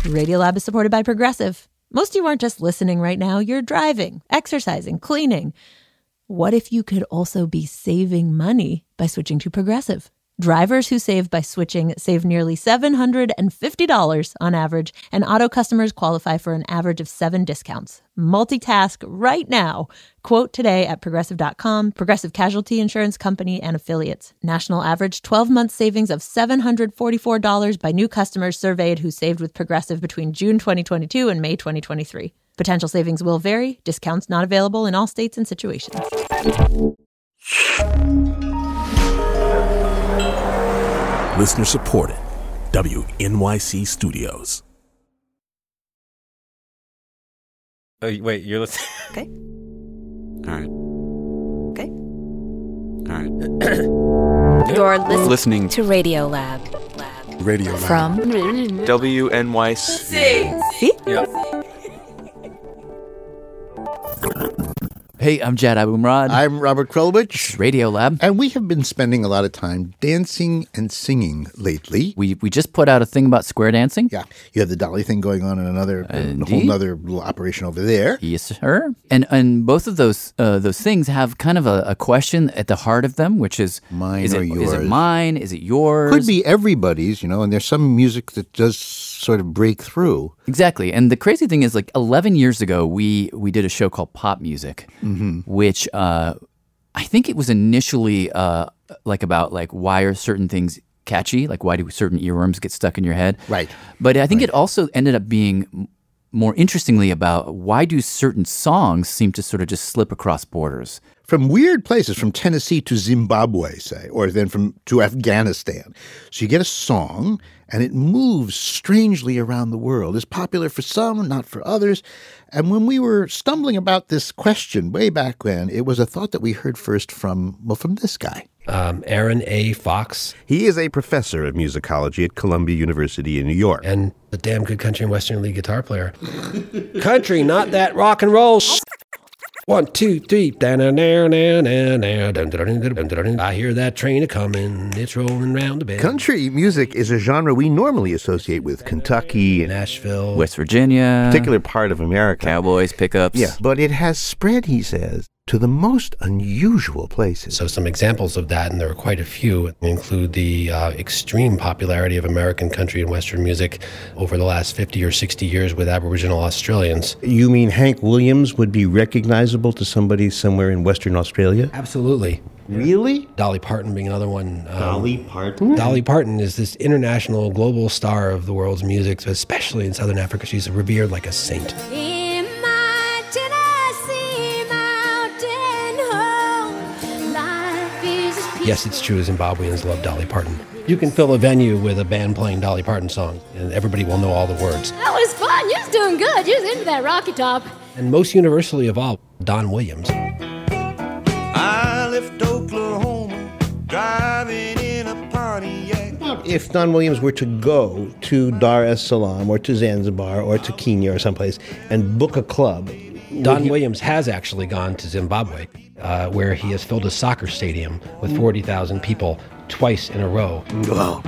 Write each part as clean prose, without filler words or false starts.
Radiolab is supported by Progressive. Most of you aren't just listening right now, you're driving, exercising, cleaning. What if you could also be saving money by switching to Progressive? Drivers who save by switching save nearly $750 on average, and auto customers qualify for an average of 7 discounts. Multitask right now. Quote today at Progressive.com. Progressive Casualty Insurance Company and Affiliates. National average 12-month savings of $744 by new customers surveyed who saved with Progressive between June 2022 and May 2023. Potential savings will vary. Discounts not available in all states and situations. Listener supported. WNYC Studios. Oh, wait, you're listening? Okay. All right. Okay. All right. You're Listening to Radiolab. Radio Lab. From WNYC. See? Yep. Hey, I'm Jad Abumrad. I'm Robert Krulwich. Radiolab. And we have been spending a lot of time dancing and singing lately. We just put out a thing about square dancing. Yeah. You have the Dolly thing going on in a whole other little operation over there. Yes, sir. And both of those things have kind of a question at the heart of them, which is Mine is or it, yours? Is it mine? Is it yours? Could be everybody's, and there's some music that does sort of break through. Exactly. And the crazy thing is, 11 years ago, we did a show called Pop Music, which I think it was initially about why are certain things catchy? Like, why do certain earworms get stuck in your head? Right. But I think it also ended up being more interestingly about why do certain songs seem to sort of just slip across borders? From weird places, from Tennessee to Zimbabwe, say, or then to Afghanistan. So you get a song, and it moves strangely around the world. It's popular for some, not for others. And when we were stumbling about this question way back when, it was a thought that we heard first from this guy. Aaron A. Fox. He is a professor of musicology at Columbia University in New York. And a damn good country and western league guitar player. Country, not that rock and roll. 1, 2, 3. I hear that train a-coming. It's rolling round the bend. Country music is a genre we normally associate with Kentucky, Nashville, West Virginia, particular part of America. Cowboys, pickups. Yeah, but it has spread, he says, to the most unusual places. So some examples of that, and there are quite a few, include the extreme popularity of American country and western music over the last 50 or 60 years with Aboriginal Australians. You mean Hank Williams would be recognizable to somebody somewhere in Western Australia? Absolutely. Really? Dolly Parton being another one. Dolly Parton? Dolly Parton is this international, global star of the world's music, especially in Southern Africa. She's revered like a saint. Yes, it's true, Zimbabweans love Dolly Parton. You can fill a venue with a band playing Dolly Parton songs, and everybody will know all the words. That was fun. You was doing good. You was into that Rocky Top. And most universally of all, Don Williams. I left Oklahoma, driving in a Pontiac. If Don Williams were to go to Dar es Salaam or to Zanzibar or to Kenya or someplace and book a club, Don Williams has actually gone to Zimbabwe, where he has filled a soccer stadium with 40,000 people twice in a row. Wow.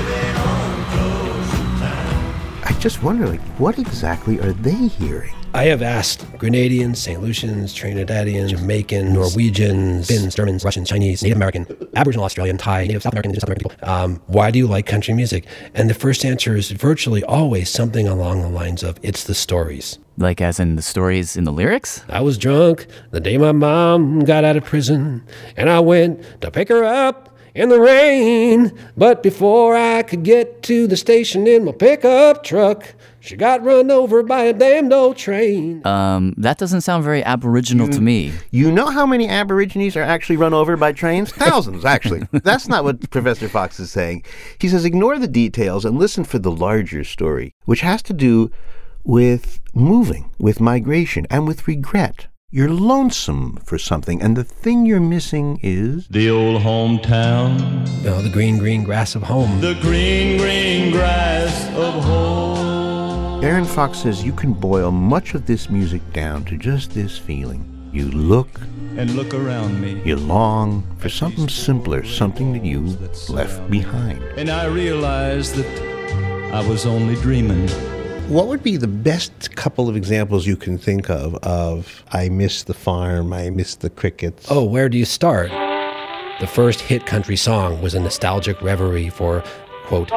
I just wonder, what exactly are they hearing? I have asked Grenadians, St. Lucians, Trinidadians, Jamaicans, Norwegians, Finns, Germans, Russians, Chinese, Native American, Aboriginal Australian, Thai, Native South American, people, why do you like country music? And the first answer is virtually always something along the lines of, it's the stories. Like as in the stories in the lyrics? I was drunk the day my mom got out of prison, and I went to pick her up in the rain. But before I could get to the station in my pickup truck, she got run over by a damned old train. That doesn't sound very Aboriginal to me. You know how many Aborigines are actually run over by trains? Thousands, actually. That's not what Professor Fox is saying. He says ignore the details and listen for the larger story, which has to do with moving, with migration, and with regret. You're lonesome for something, and the thing you're missing is... the old hometown. Oh, the green, green grass of home. The green, green grass of home. Aaron Fox says you can boil much of this music down to just this feeling. You look and look around me. You long for something simpler, something that you left behind. And I realized that I was only dreaming. What would be the best couple of examples you can think of I miss the farm, I miss the crickets? Oh, where do you start? The first hit country song was a nostalgic reverie for, quote,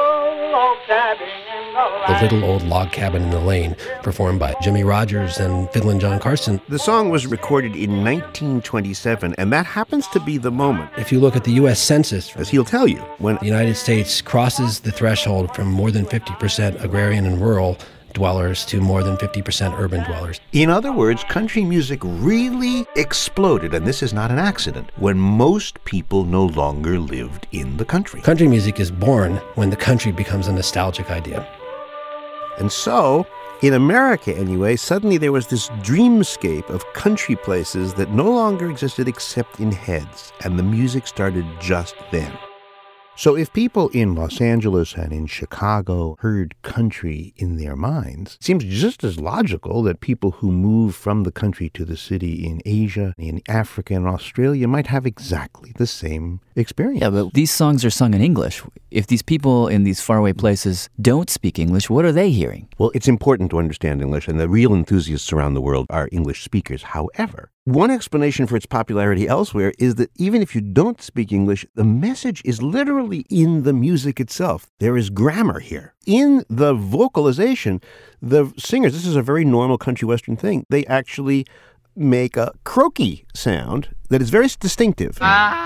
The Little Old Log Cabin in the Lane, performed by Jimmie Rodgers and Fiddlin' John Carson. The song was recorded in 1927, and that happens to be the moment. If you look at the U.S. Census, as he'll tell you, when the United States crosses the threshold from more than 50% agrarian and rural dwellers to more than 50% urban dwellers. In other words, country music really exploded, and this is not an accident, when most people no longer lived in the country. Country music is born when the country becomes a nostalgic idea. And so, in America anyway, suddenly there was this dreamscape of country places that no longer existed except in heads, and the music started just then. So if people in Los Angeles and in Chicago heard country in their minds, it seems just as logical that people who move from the country to the city in Asia, in Africa, and Australia might have exactly the same experience. Yeah, but these songs are sung in English. If these people in these faraway places don't speak English, what are they hearing? Well, it's important to understand English, and the real enthusiasts around the world are English speakers. However, one explanation for its popularity elsewhere is that even if you don't speak English, the message is literally in the music itself. There is grammar here. In the vocalization, the singers, this is a very normal country western thing, they actually make a croaky sound that is very distinctive.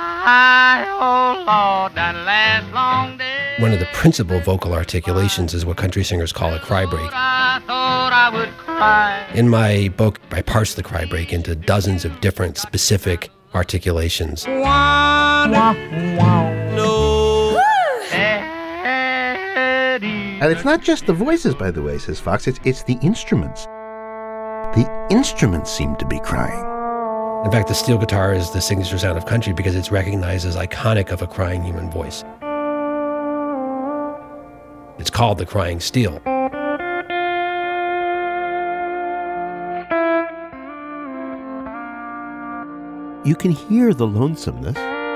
One of the principal vocal articulations is what country singers call a cry break. In my book, I parse the cry break into dozens of different specific articulations. And it's not just the voices, by the way, says Fox, it's the instruments. The instruments seem to be crying. In fact, the steel guitar is the signature sound of country because it's recognized as iconic of a crying human voice. It's called the crying steel. You can hear the lonesomeness.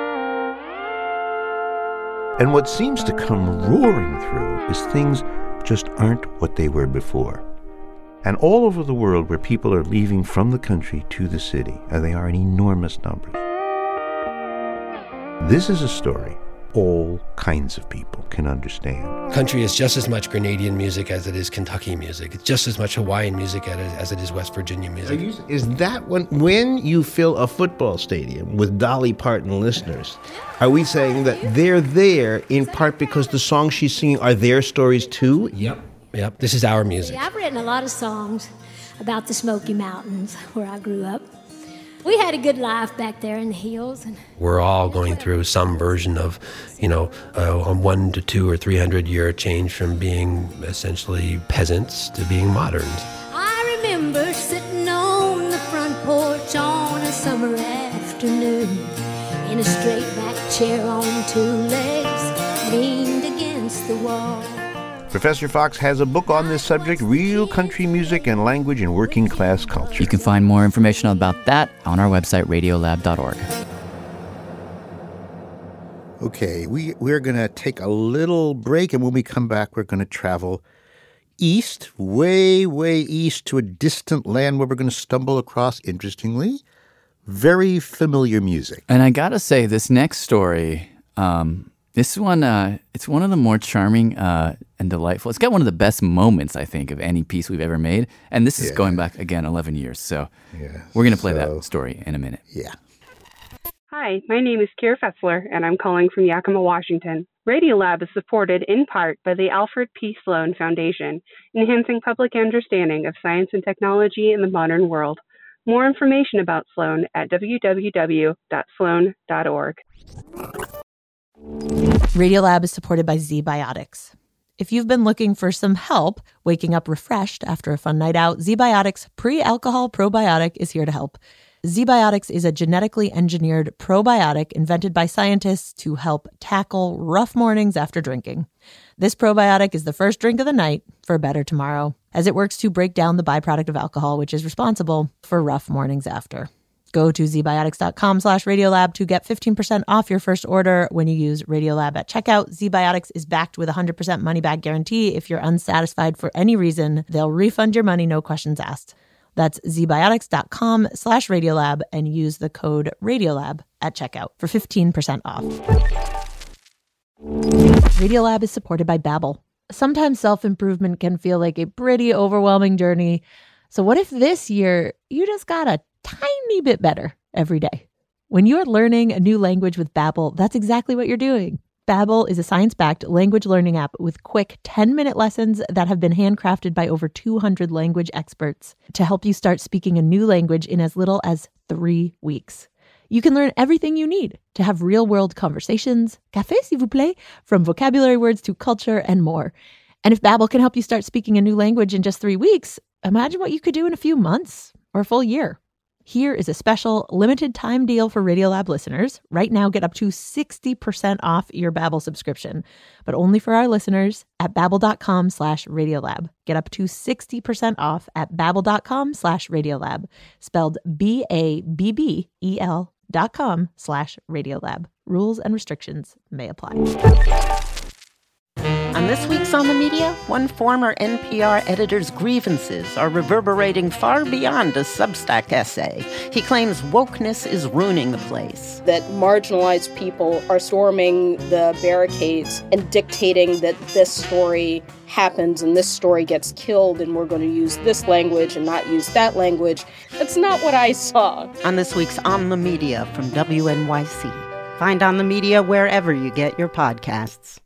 And what seems to come roaring through is things just aren't what they were before. And all over the world where people are leaving from the country to the city, and they are in enormous numbers. This is a story all kinds of people can understand. Country is just as much Grenadian music as it is Kentucky music. It's just as much Hawaiian music as it is West Virginia music. Is that when you fill a football stadium with Dolly Parton listeners, are we saying that they're there in part because the songs she's singing are their stories too? Yep. This is our music. I've written a lot of songs about the Smoky Mountains where I grew up. We had a good life back there in the hills. We're all going through some version of, a 1 to 2 or 300 year change from being essentially peasants to being moderns. I remember sitting on the front porch on a summer afternoon in a straight back chair on 2 legs, leaned against the wall. Professor Fox has a book on this subject, Real Country Music and Language in Working Class Culture. You can find more information about that on our website, radiolab.org. Okay, we're going to take a little break, and when we come back, we're going to travel east, way, way east to a distant land where we're going to stumble across, interestingly, very familiar music. And I got to say, this next story, this one, it's one of the more charming and delightful. It's got one of the best moments, I think, of any piece we've ever made. And this is going back, again, 11 years. So we're going to play that story in a minute. Yeah. Hi, my name is Kira Fetzler, and I'm calling from Yakima, Washington. Radiolab is supported in part by the Alfred P. Sloan Foundation, enhancing public understanding of science and technology in the modern world. More information about Sloan at www.sloan.org. Radiolab is supported by ZBiotics. If you've been looking for some help waking up refreshed after a fun night out, ZBiotics Pre-Alcohol Probiotic is here to help. ZBiotics is a genetically engineered probiotic invented by scientists to help tackle rough mornings after drinking. This probiotic is the first drink of the night for a better tomorrow, as it works to break down the byproduct of alcohol, which is responsible for rough mornings after. Go to zbiotics.com/Radiolab to get 15% off your first order when you use Radiolab at checkout. ZBiotics is backed with a 100% money-back guarantee. If you're unsatisfied for any reason, they'll refund your money, no questions asked. That's zbiotics.com/Radiolab and use the code Radiolab at checkout for 15% off. Radiolab is supported by Babbel. Sometimes self-improvement can feel like a pretty overwhelming journey. So what if this year you just got a tiny bit better every day? When you're learning a new language with Babbel, that's exactly what you're doing. Babbel is a science-backed language learning app with quick 10-minute lessons that have been handcrafted by over 200 language experts to help you start speaking a new language in as little as 3 weeks. You can learn everything you need to have real-world conversations, café s'il vous plaît, from vocabulary words to culture and more. And if Babbel can help you start speaking a new language in just 3 weeks, imagine what you could do in a few months or a full year. Here is a special limited time deal for Radiolab listeners. Right now, get up to 60% off your Babbel subscription, but only for our listeners at babbel.com/Radiolab. Get up to 60% off at babbel.com/Radiolab, spelled BABBEL.com/Radiolab. Rules and restrictions may apply. On this week's On the Media, one former NPR editor's grievances are reverberating far beyond a Substack essay. He claims wokeness is ruining the place. That marginalized people are storming the barricades and dictating that this story happens and this story gets killed and we're going to use this language and not use that language. That's not what I saw. On this week's On the Media from WNYC. Find On the Media wherever you get your podcasts.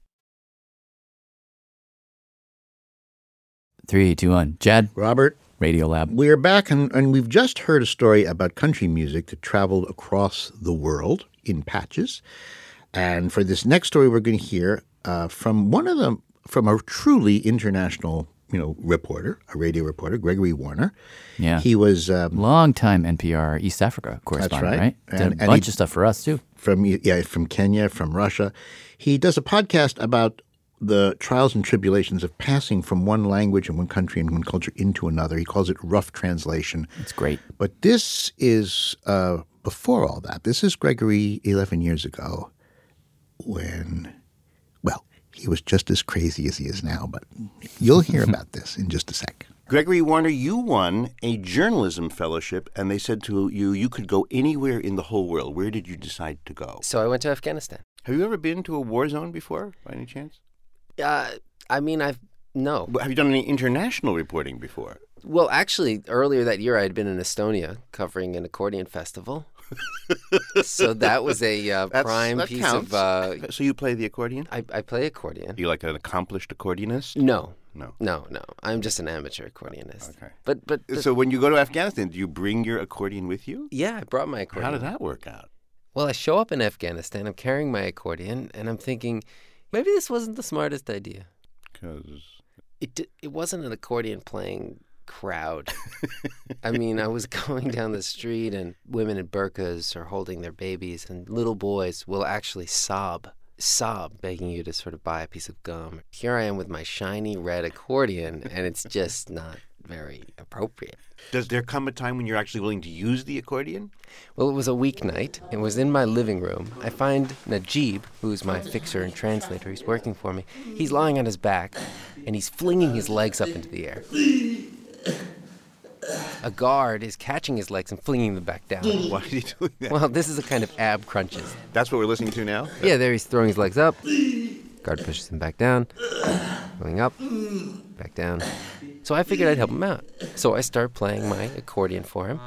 3, 2, 1. Jad. Robert. Radiolab. We're back, and we've just heard a story about country music that traveled across the world in patches. And for this next story, we're going to hear from a truly international, reporter, a radio reporter, Gregory Warner. Yeah. He was long-time NPR East Africa correspondent, right? Did a bunch of stuff for us, too. From Kenya, from Russia. He does a podcast about the trials and tribulations of passing from one language and one country and one culture into another. He calls it rough translation. It's great. But this is before all that. This is Gregory 11 years ago when, he was just as crazy as he is now. But you'll hear about this in just a sec. Gregory Warner, you won a journalism fellowship, and they said to you, you could go anywhere in the whole world. Where did you decide to go? So I went to Afghanistan. Have you ever been to a war zone before, by any chance? No. Have you done any international reporting before? Well, actually, earlier that year, I had been in Estonia covering an accordion festival. So that was a prime piece counts. of... So you play the accordion? I play accordion. Are you like an accomplished accordionist? No. No. I'm just an amateur accordionist. Okay. But so when you go to Afghanistan, do you bring your accordion with you? Yeah, I brought my accordion. How did that work out? Well, I show up in Afghanistan, I'm carrying my accordion, and I'm thinking, maybe this wasn't the smartest idea. Because? It wasn't an accordion playing crowd. I mean, I was going down the street and women in burqas are holding their babies and little boys will actually sob, begging you to sort of buy a piece of gum. Here I am with my shiny red accordion and it's just not very appropriate. Does there come a time when you're actually willing to use the accordion? Well, it was a weeknight. It was in my living room. I find Najib, who's my fixer and translator. He's working for me. He's lying on his back, and he's flinging his legs up into the air. A guard is catching his legs and flinging them back down. Why is he doing that? Well, this is a kind of ab crunches. That's what we're listening to now? Yeah, there he's throwing his legs up. Guard pushes him back down. Going up, back down. So I figured I'd help him out. So I start playing my accordion for him.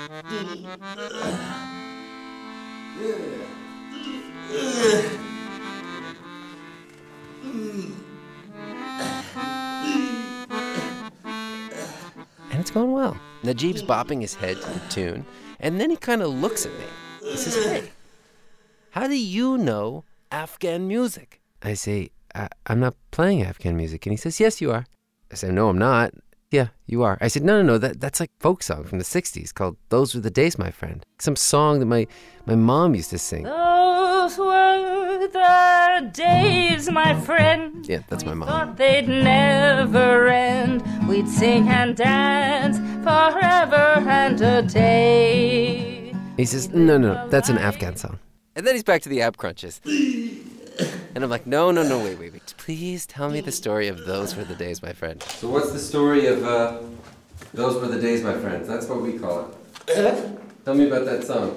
And it's going well. Najib's bopping his head to the tune, and then he kind of looks at me. He says, "Hey, how do you know Afghan music?" I say, I'm not playing Afghan music. And he says, "Yes, you are." I say, "No, I'm not." "Yeah, you are." I said, No, that's like folk song from the 60s called Those Were the Days, My Friend. Some song that my mom used to sing. Those were the days, my friend. Yeah, that's my mom. Thought they'd never end. We'd sing and dance forever and a day. He says, no, that's an Afghan song. And then he's back to the ab crunches. And I'm like, no, wait. Please tell me the story of Those Were the Days, My Friend. So what's the story of Those Were the Days, My Friends? That's what we call it. Tell me about that song.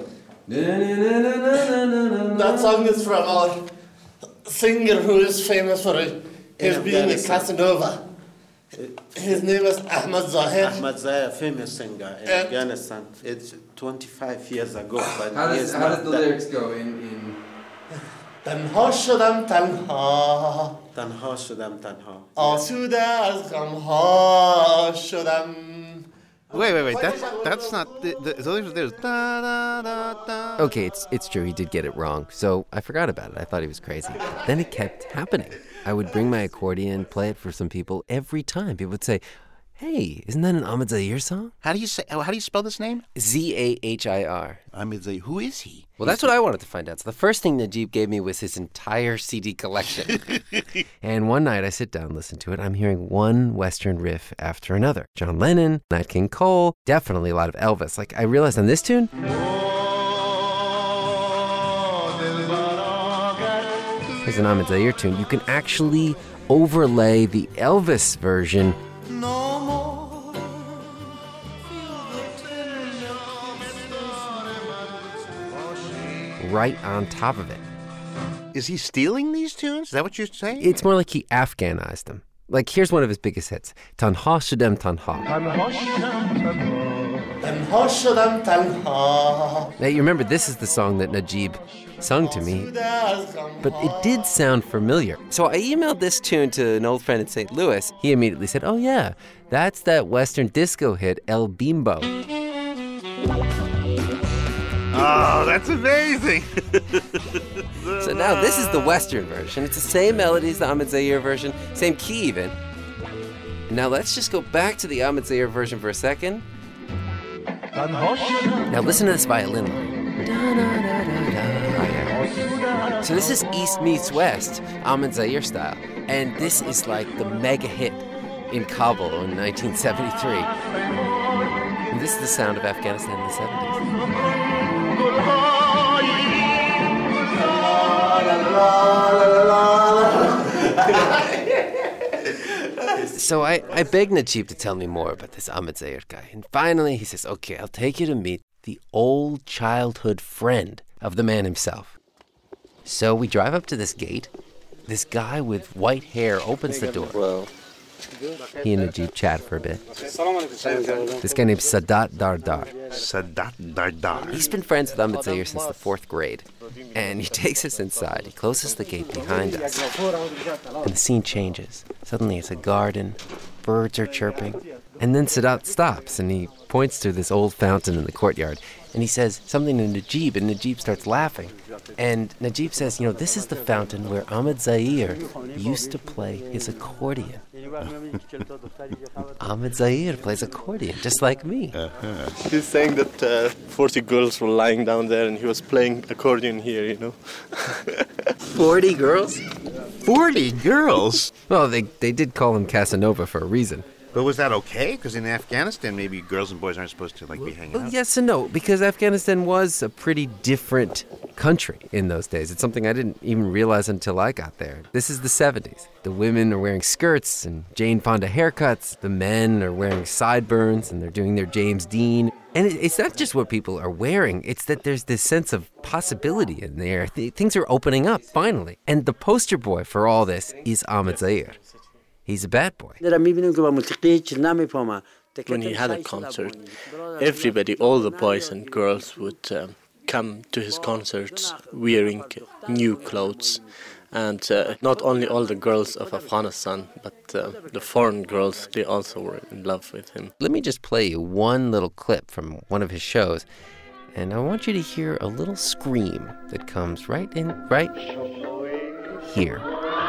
That song is from our singer who is famous for his being a Casanova. His name is Ahmad Zahir. Ahmad Zahir, famous singer in Afghanistan. It's 25 years ago. But how does the lyrics go in... تنها شدم تنها تنها شدم تنها آسوده از غمها شدم. Wait. That's not there's da da da da. Okay, it's true. He did get it wrong. So I forgot about it. I thought he was crazy. Then it kept happening. I would bring my accordion, play it for some people every time. People would say, "Hey, isn't that an Ahmad Zahir song?" How do you spell this name? Zahir. Ahmad Zahir. Who is he? Well, that's what I wanted to find out. So the first thing Najib gave me was his entire CD collection. And one night I sit down, listen to it. I'm hearing one Western riff after another. John Lennon, Nat King Cole, definitely a lot of Elvis. Like I realized on this tune, here's an Ahmad Zahir tune. You can actually overlay the Elvis version right on top of it. Is he stealing these tunes? Is that what you're saying? It's more like he Afghanized them. Like, here's one of his biggest hits. Tanha Shudem Tanha. تنها شدم تنها. Now, you remember, this is the song that Najib sung to me, but it did sound familiar. So I emailed this tune to an old friend in St. Louis. He immediately said, oh yeah, that's that Western disco hit, El Bimbo. Oh, that's amazing. So now this is the Western version. It's the same melody as the Ahmad Zahir version, same key even. Now let's just go back to the Ahmad Zahir version for a second. Now listen to this violin line. So this is East meets West, Ahmad Zahir style. And this is like the mega hit in Kabul in 1973. And this is the sound of Afghanistan in the 70s. So I begged Najib to tell me more about this Ahmad Zahir guy. And finally he says, okay, I'll take you to meet the old childhood friend of the man himself. So we drive up to this gate. This guy with white hair opens the door. He and Najib chat for a bit. This guy named Sadat Dardar. Sadat Dardar. He's been friends with Ahmad Zahir since the 4th grade. And he takes us inside. He closes the gate behind us. And the scene changes. Suddenly it's a garden. Birds are chirping. And then Sadat stops and he points to this old fountain in the courtyard. And he says something to Najib, and Najib starts laughing. And Najib says, you know, this is the fountain where Ahmad Zahir used to play his accordion. Ahmad Zahir plays accordion, just like me. He's saying that 40 girls were lying down there and he was playing accordion here, you know. 40 girls? 40 girls? Well, they did call him Casanova for a reason. But was that okay? Because in Afghanistan, maybe girls and boys aren't supposed to be hanging out. Yes and no, because Afghanistan was a pretty different country in those days. It's something I didn't even realize until I got there. This is the 70s. The women are wearing skirts and Jane Fonda haircuts. The men are wearing sideburns and they're doing their James Dean. And it's not just what people are wearing. It's that there's this sense of possibility in the air. Things are opening up, finally. And the poster boy for all this is Ahmad Zahir. He's a bad boy. When he had a concert, everybody, all the boys and girls would come to his concerts wearing new clothes. And not only all the girls of Afghanistan, but the foreign girls, they also were in love with him. Let me just play you one little clip from one of his shows. And I want you to hear a little scream that comes right here.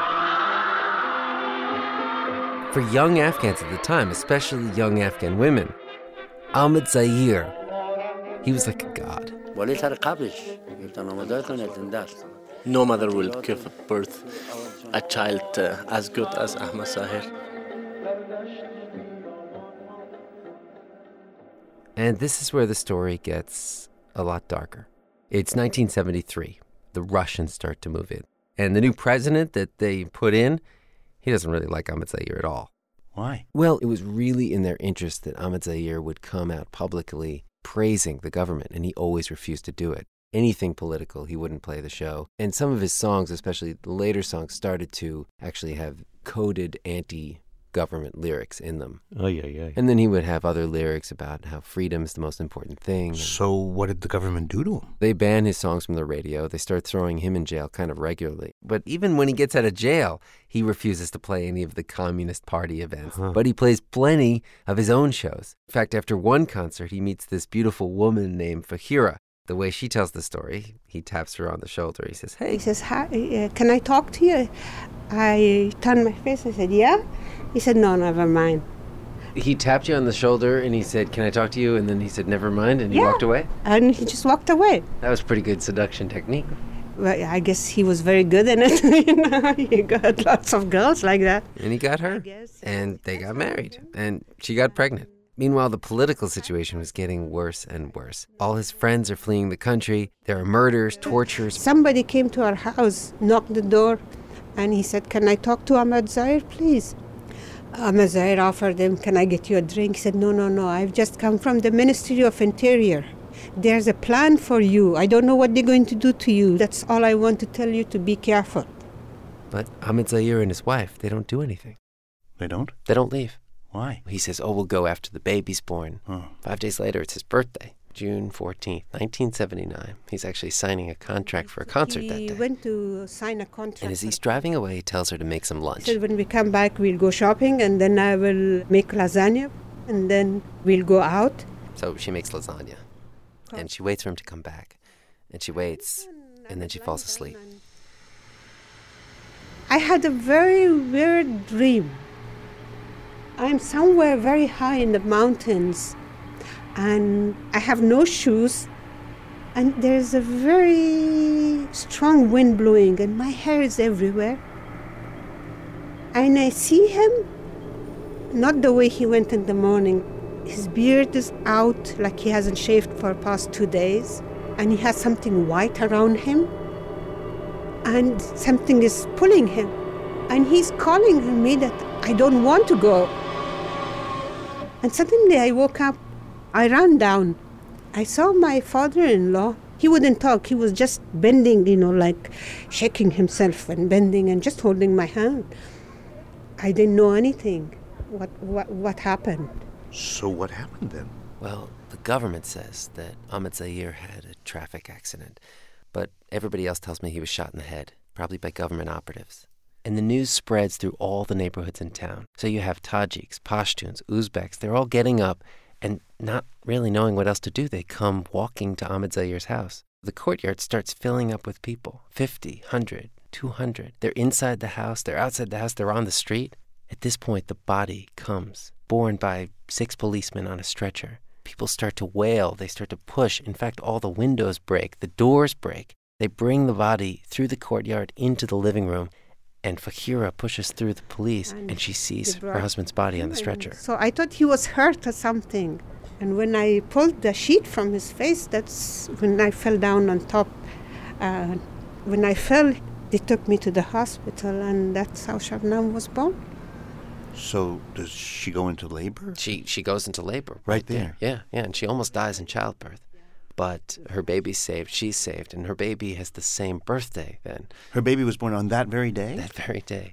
For young Afghans at the time, especially young Afghan women, Ahmad Zahir, he was like a god. No mother will give birth a child as good as Ahmad Zahir. And this is where the story gets a lot darker. It's 1973. The Russians start to move in. And the new president that they put in, he doesn't really like Ahmed Zahir at all. Why? Well, it was really in their interest that Ahmed Zahir would come out publicly praising the government, and he always refused to do it. Anything political, he wouldn't play the show. And some of his songs, especially the later songs, started to actually have coded anti-government lyrics in them. Oh, yeah. And then he would have other lyrics about how freedom's the most important thing. So what did the government do to him? They ban his songs from the radio. They start throwing him in jail kind of regularly. But even when he gets out of jail, he refuses to play any of the Communist Party events. But he plays plenty of his own shows. In fact, after one concert, he meets this beautiful woman named Fahira. The way she tells the story, he taps her on the shoulder. He says, "Hey." He says, "Hi, can I talk to you?" I turned my face. I said, "Yeah." He said, "No, never mind." He tapped you on the shoulder and he said, "Can I talk to you?" And then he said, "Never mind," and he walked away? And he just walked away. That was pretty good seduction technique. Well, I guess he was very good in it. He got lots of girls like that. And he got her. And they got married. And she got pregnant. Meanwhile, the political situation was getting worse and worse. All his friends are fleeing the country. There are murders, tortures. Somebody came to our house, knocked the door, and he said, "Can I talk to Ahmed Zahir, please?" Ahmed Zahir offered him, "Can I get you a drink?" He said, No, I've just come from the Ministry of Interior. There's a plan for you. I don't know what they're going to do to you. That's all I want to tell you, to be careful. But Ahmed Zahir and his wife, they don't do anything. They don't? They don't leave. Why? He says, "Oh, we'll go after the baby's born." 5 days later, it's his birthday, June 14th, 1979. He's actually signing a contract for a concert that day. He went to sign a contract. And as he's driving away, he tells her to make some lunch. He said, "When we come back, we'll go shopping, and then I will make lasagna, and then we'll go out." So she makes lasagna, and she waits for him to come back. And she waits, and then she falls asleep. I had a very weird dream. I'm somewhere very high in the mountains, and I have no shoes, and there's a very strong wind blowing, and my hair is everywhere. And I see him, not the way he went in the morning. His beard is out, like he hasn't shaved for the past 2 days, and he has something white around him, and something is pulling him, and he's calling me that I don't want to go. And suddenly I woke up. I ran down. I saw my father-in-law. He wouldn't talk. He was just bending, like shaking himself and bending and just holding my hand. I didn't know anything. What happened? So what happened then? Well, the government says that Ahmed Zahir had a traffic accident, but everybody else tells me he was shot in the head, probably by government operatives. And the news spreads through all the neighborhoods in town. So you have Tajiks, Pashtuns, Uzbeks. They're all getting up and not really knowing what else to do. They come walking to Ahmed Zahir's house. The courtyard starts filling up with people, 50, 100, 200. They're inside the house. They're outside the house. They're on the street. At this point, the body comes, borne by 6 policemen on a stretcher. People start to wail. They start to push. In fact, all the windows break. The doors break. They bring the body through the courtyard into the living room. And Fahira pushes through the police, and she sees her husband's body on the stretcher. So I thought he was hurt or something. And when I pulled the sheet from his face, that's when I fell down on top. When I fell, they took me to the hospital, and that's how Shabnam was born. So does she go into labor? She goes into labor. Right there. Yeah, and she almost dies in childbirth. But her baby's saved, she's saved, and her baby has the same birthday then. Her baby was born on that very day? That very day.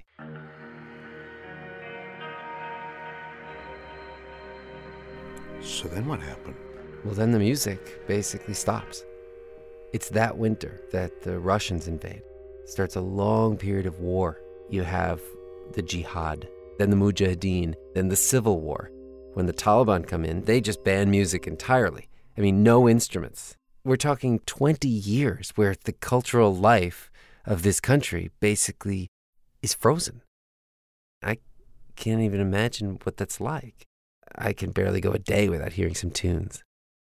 So then what happened? Well, then the music basically stops. It's that winter that the Russians invade. It starts a long period of war. You have the jihad, then the mujahideen, then the civil war. When the Taliban come in, they just ban music entirely. I mean, no instruments. We're talking 20 years where the cultural life of this country basically is frozen. I can't even imagine what that's like. I can barely go a day without hearing some tunes.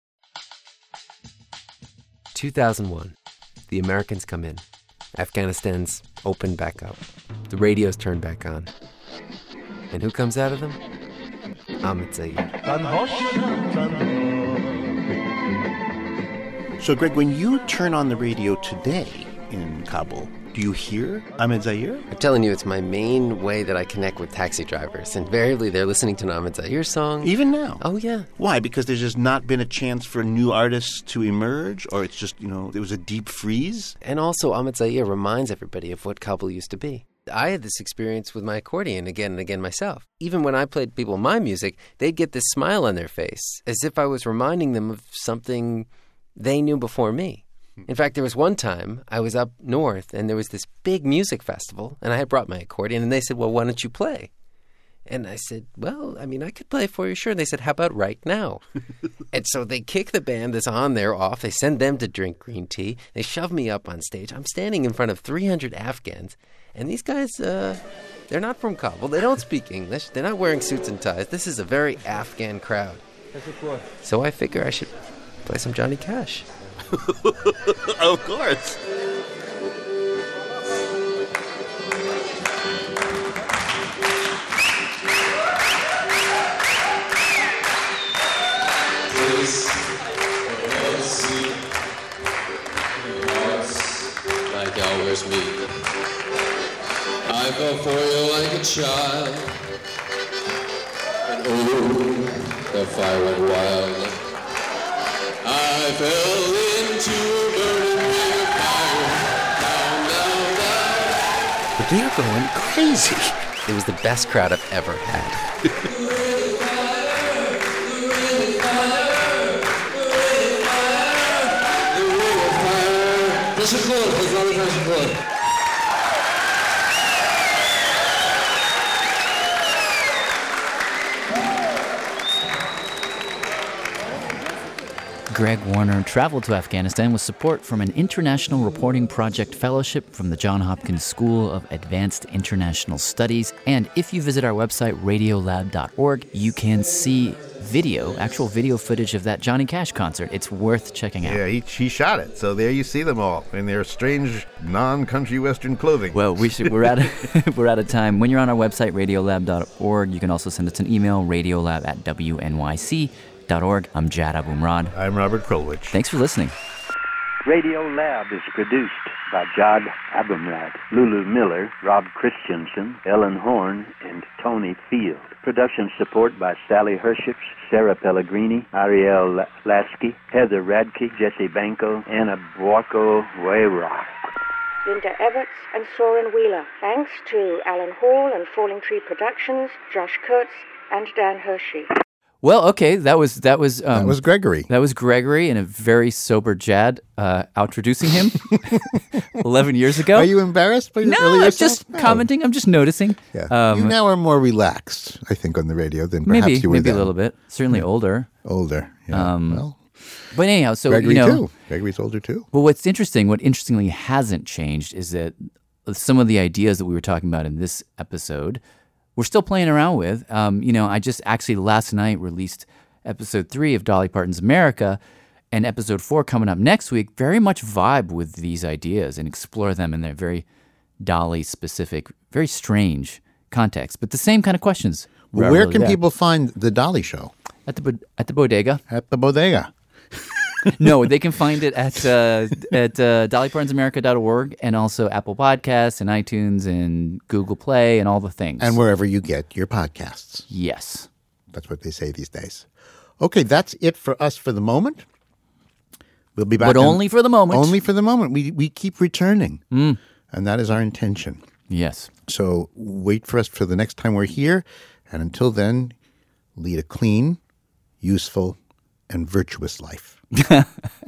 2001, the Americans come in. Afghanistan's opened back up. The radio's turned back on. And who comes out of them? Ahmed Zahir. So, Greg, when you turn on the radio today in Kabul, do you hear Ahmed Zahir? I'm telling you, it's my main way that I connect with taxi drivers. Invariably, they're listening to an Ahmed Zahir song. Even now? Oh, yeah. Why? Because there's just not been a chance for new artists to emerge? Or it's just, there was a deep freeze? And also, Ahmed Zahir reminds everybody of what Kabul used to be. I had this experience with my accordion again and again myself. Even when I played people my music, they'd get this smile on their face, as if I was reminding them of something they knew before me. In fact, there was one time I was up north and there was this big music festival and I had brought my accordion and they said, well, why don't you play? And I said, well, I could play for you, sure. And they said, how about right now? And so they kick the band that's on there off. They send them to drink green tea. They shove me up on stage. I'm standing in front of 300 Afghans. And these guys, they're not from Kabul. They don't speak English. They're not wearing suits and ties. This is a very Afghan crowd. So I figure I should play some Johnny Cash. Of course. Like I always meet. I fell for you like a child. And oh, the fire went wild. I fell into a burning ring of fire. Down, down, down. But they're going crazy. It was the best crowd I've ever had. Greg Warner traveled to Afghanistan with support from an International Reporting Project Fellowship from the Johns Hopkins School of Advanced International Studies. And if you visit our website, radiolab.org, you can see actual video footage of that Johnny Cash concert. It's worth checking out. Yeah, he shot it. So there you see them all in their strange non-country Western clothing. Well, we're out of time. When you're on our website, radiolab.org, you can also send us an email, radiolab@wnyc.org. I'm Jad Abumrad. I'm Robert Krulwich. Thanks for listening. Radio Lab is produced by Jad Abumrad, Lulu Miller, Rob Christensen, Ellen Horn, and Tony Field. Production support by Sally Herships, Sarah Pellegrini, Ariel Lasky, Heather Radke, Jesse Banco, Anna Buarco Wayrock. Linda Ebbets and Soren Wheeler. Thanks to Alan Hall and Falling Tree Productions, Josh Kurtz, and Dan Hershey. Well, okay, that was Gregory. That was Gregory and a very sober Jad introducing him 11 years ago. Are you embarrassed by your No, earlier I'm self? just commenting. I'm just noticing. Yeah. You now are more relaxed, I think, on the radio than perhaps you were maybe then. a little bit. Certainly older. Older, yeah. But anyhow, so Gregory too. Gregory's older too. Well, what interestingly hasn't changed is that some of the ideas that we were talking about in this episode we're still playing around with. I just actually last night released episode 3 of Dolly Parton's America, and episode 4 coming up next week very much vibe with these ideas and explore them in their very Dolly-specific, very strange context, but the same kind of questions. Well, where can people find the Dolly Show? At the bodega. At the bodega. No, they can find it at dollypartonsamerica.org and also Apple Podcasts and iTunes and Google Play and all the things. And wherever you get your podcasts. Yes. That's what they say these days. Okay, that's it for us for the moment. We'll be back. But only for the moment. Only for the moment. We keep returning. And that is our intention. Yes. So wait for us for the next time we're here. And until then, lead a clean, useful, and virtuous life.